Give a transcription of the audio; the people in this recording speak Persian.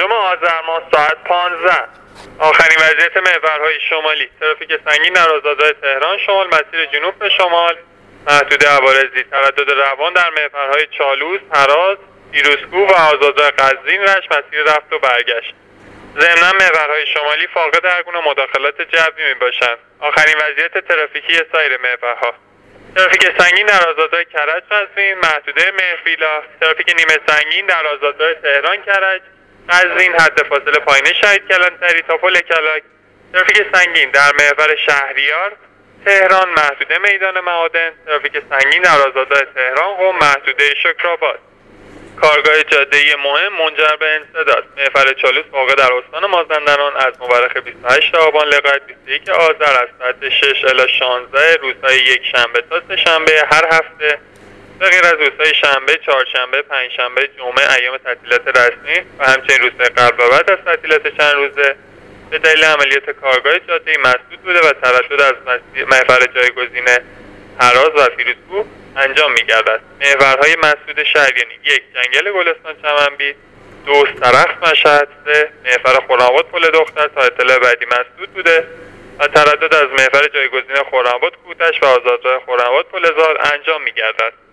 پنجم آذر ماه ساعت 15. آخرین وضعیت محورهای شمالی: ترافیک سنگین در آزادراه تهران شمال مسیر جنوب به شمال، محدوده عوارضی، تردد روان در محورهای چالوس، هراز، پیروزکوه و آزادراه قزوین رشت مسیر رفت و برگشت. ضمناً محورهای شمالی فاقد هرگونه مداخلات جوی میباشند. آخرین وضعیت ترافیکی سایر محورها: ترافیک سنگین در آزادراه کرج قزوین، محدوده مهربیلا، ترافیک نیمه سنگین در آزادراه تهران کرج قزوین، حد فاصله پایین شهید کلانتری تا پل کلاک، ترافیک سنگین در محور شهریار تهران، محدوده میدان معادن، ترافیک سنگین در آزادراه تهران قم، محدوده شکرآباد. کارگاه جاده‌ای مهم منجر به انسداد: محور چالوس واقع در استان مازندران از مورخ 28 آبان لغایت 21 آذر از ساعت 6 الی 16 روزهای یک شنبه تا سه شنبه هر هفته، به غیر از روزهای شنبه، چهارشنبه، پنجشنبه، جمعه ایام تعطیلات رسمی و همچنین روزهای قبل و بعد از تعطیلات چند روزه به دلیل عملیات کارگاه جاده‌ای مسدود بوده و تردد از محور جایگزین هراز و پیروزکوه انجام می‌گردد. محورهای مسدود شهر یعنی 1 جنگل گلستان چمنبید، 2 سرخس مشهد، 3 محور خرم‌آباد پل دختر تا اطلاع بعدی مسدود بوده و تردد از محور جایگزین خرم‌آباد کوتش و آزادراه خرم‌آباد پل زال انجام می‌گردد.